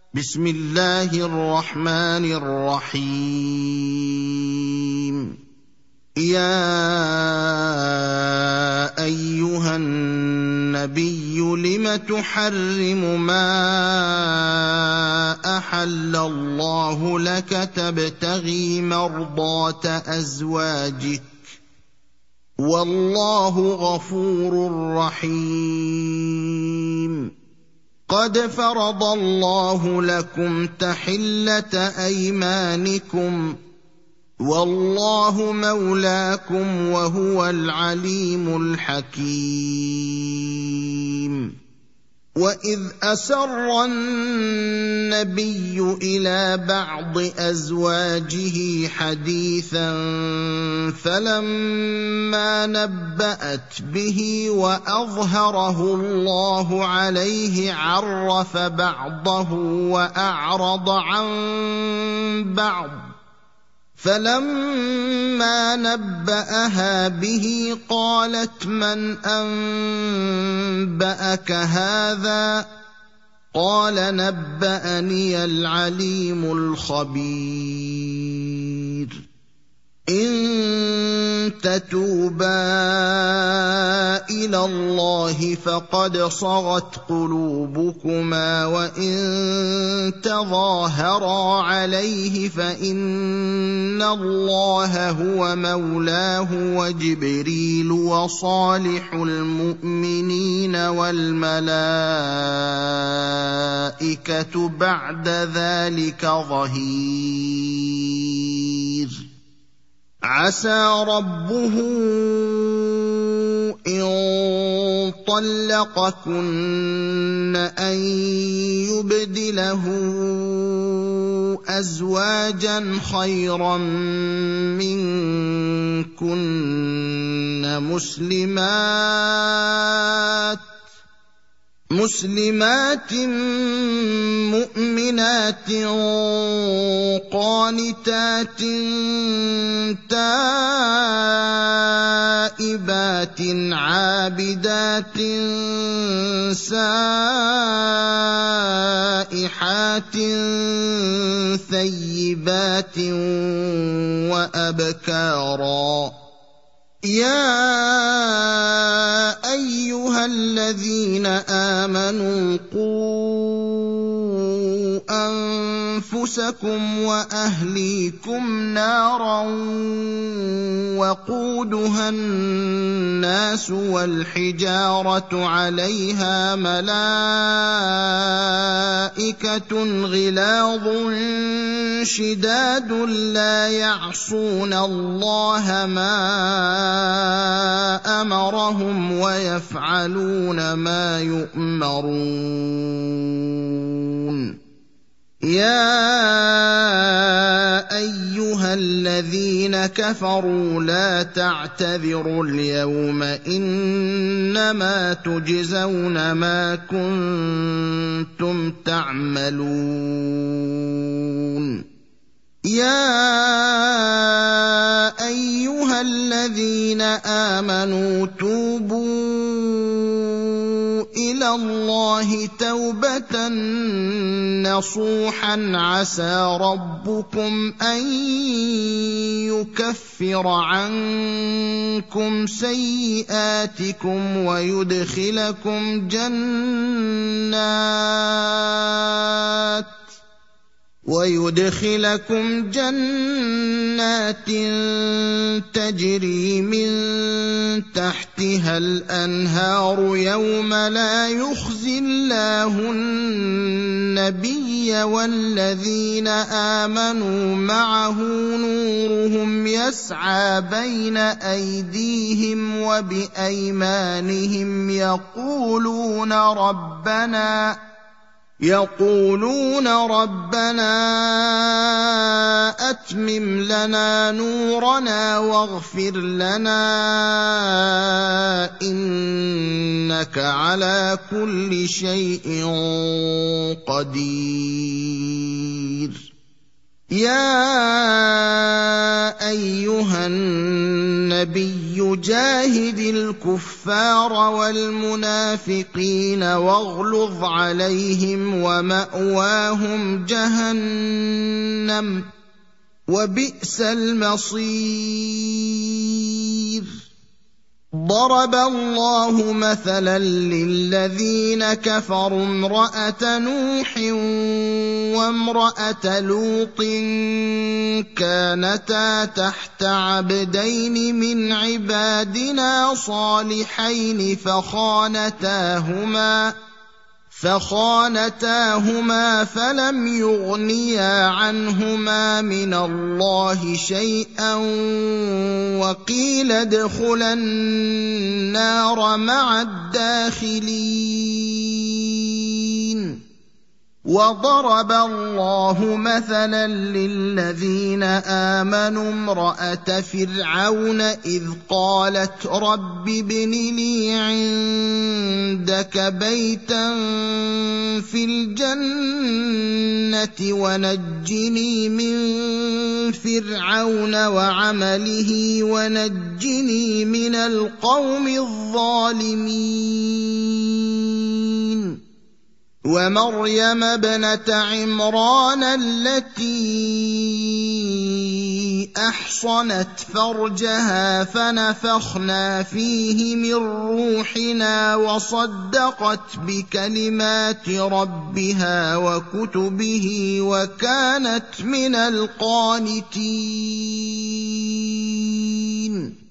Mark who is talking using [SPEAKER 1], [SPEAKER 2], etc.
[SPEAKER 1] بسم الله الرحمن الرحيم. يا أيها النبي لم تحرم ما أحل الله لك تبتغي مرضات أزواجك والله غفور رحيم. قد فرض الله لكم تحلة أيمانكم والله مولاكم وهو العليم الحكيم. وإذ أسر النبي إلى بعض أزواجه حديثا فلما نبأت به وأظهره الله عليه عرف بعضه وأعرض عن بعض، فلما نبأها به قالت من أنبأك هذا؟ قال نبأني العليم الخبير. إن تتوبا إلى الله فقد صغت قلوبكما وإن تظاهرا عليه فإن الله هو مولاه وجبريل وصالح المؤمنين والملائكة بعد ذلك ظهير. عسى ربه إن طلقكن أن يبدله أزواجا خيرا منكن مسلمات مؤمنات قانتات تائبات عابدات سائحات ثيبات وأبكارا. يا أيها الذين آمنوا قوا أنفسكم وأهليكم نارا وقودها الناس والحجارة عليها ملائكة غلاظ شداد لا يعصون الله ما أمرهم ويفعلون ما يؤمرون. يا أيها الذين كفروا لا تعتذروا اليوم إنما تجزون ما كنتم تعملون. يا أيها الذين آمنوا توبوا إلى الله توبة نصوحا عسى ربكم أن يكفر عنكم سيئاتكم ويدخلكم جنات تجري من تحتها الأنهار يوم لا يخزي الله النبي والذين آمنوا معه نورهم يسعى بين أيديهم وبأيمانهم يقولون ربنا أتمم لنا نورنا واغفر لنا إنك على كل شيء قدير. يا ايها النبي جاهد الكفار والمنافقين واغلظ عليهم ومأواهم جهنم وبئس المصير. ضرب الله مثلا للذين كفروا امرأة نوح وامرأة لوط كانتا تحت عبدين من عبادنا صالحين فخانتاهما فلم يغنيا عنهما من الله شيئا وقيل ادخلا النار مع الداخلين. وضرب الله مثلا للذين آمنوا امرأة فرعون إذ قالت رب ابن لي عندك بيتا في الجنة ونجني من فرعون وعمله ونجني من القوم الظالمين. ومريم ابنة عمران التي أحصنت فرجها فنفخنا فيه من روحنا وصدقت بكلمات ربها وكتبه وكانت من القانتين.